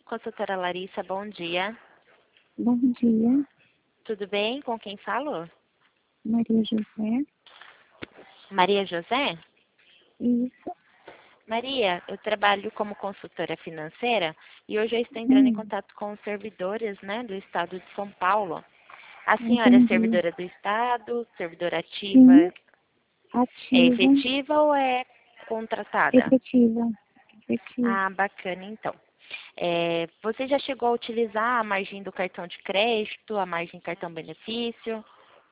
Consultora Larissa, bom dia. Bom dia, Tudo bem? Com quem falo? Maria José. Maria José? Isso. Maria, eu trabalho como consultora financeira e hoje eu estou entrando em Hum, contato com os servidores, do estado de São Paulo. A senhora é entendi. servidora do estado, servidora ativa, Sim, é ativa, efetiva ou é contratada? efetiva, efetiva. Ah, bacana então. Você já chegou a utilizar a margem do cartão de crédito, a margem cartão benefício?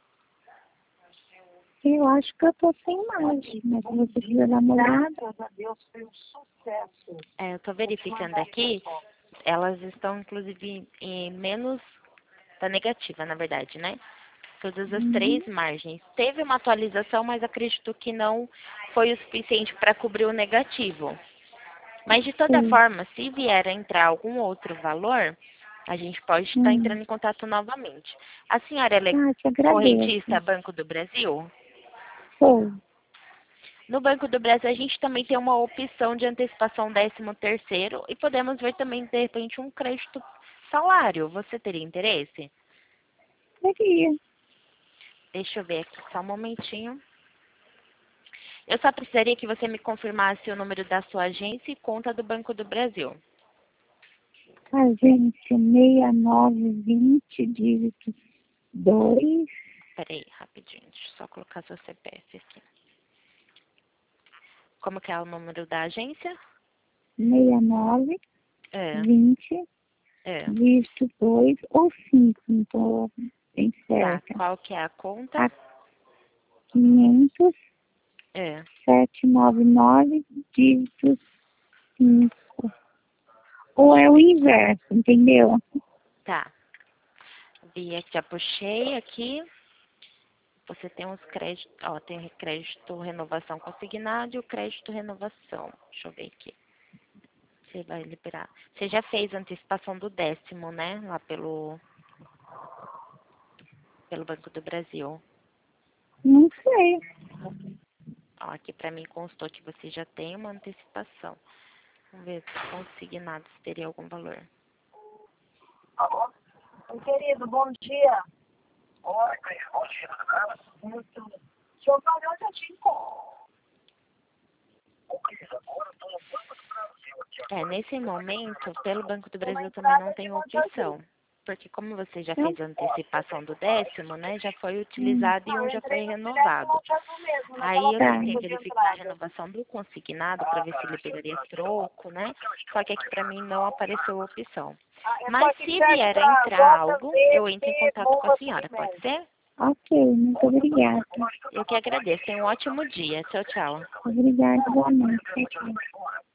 Eu acho que eu tô sem margem, mas se você quiser dar uma olhada. Graças a Deus foi um sucesso. Eu estou verificando aqui, elas estão inclusive em menos da negativa, na verdade, né? Todas as Uhum, três margens. Teve uma atualização, mas acredito que não foi o suficiente para cobrir o negativo. Mas de toda sei. forma, se vier a entrar algum outro valor, a gente pode estar Hum. entrando em contato novamente. A senhora é Ah, te correntista agradeço. Banco do Brasil? Sou. No Banco do Brasil, a gente também tem uma opção de antecipação 13º e podemos ver também, de repente, um crédito salário. Você teria interesse? Queria. Deixa eu ver aqui, só um momentinho. Eu só precisaria que você me confirmasse o número da sua agência e conta do Banco do Brasil. Agência 6920, dígito 2, Peraí, rapidinho, deixa eu só colocar seu CPF aqui. Como que é o número da agência? 69, É, 20, é. dígito 2 ou 5, não estou bem Tá, certa. qual que é a conta? A 500 É, 799, dígito 5. Ou é o inverso, entendeu? tá. Vi aqui, já puxei aqui. Você tem os créditos, ó, tem crédito renovação consignado e o crédito renovação. Deixa eu ver aqui. Você vai liberar. Você já fez a antecipação do 10º, né? Lá pelo Banco do Brasil. Não sei. Ó, aqui pra mim constou que você já tem uma antecipação. Vamos ver se consignado se teria algum valor. Alô? Oi, querido, bom dia. Oi, bom dia, tudo bem? Muito. O senhor falou onde eu te encontro. Agora eu estou no Banco do Brasil aqui agora. Nesse momento, pelo Banco do Uma Brasil também não entrada tem de onde eu opção. Porque como você já Não fez a antecipação do 10º, né? Já foi hum, utilizado e Não, um eu já entrei foi no direto renovado. no azul mesmo, Aí naquela eu tá. tentei opção de verificar a entrada. renovação do consignado para ver se liberaria troco, né? Só que aqui para mim não apareceu a opção. Ah, é só Mas que se serve vier a para entrar J, algo, V, eu entro em P, contato com a bomba senhora, pode submersa. ser? Ok, muito obrigada. Eu que agradeço. Tenha um ótimo dia. Tchau, tchau. Obrigada, boa noite. Tchau, tchau.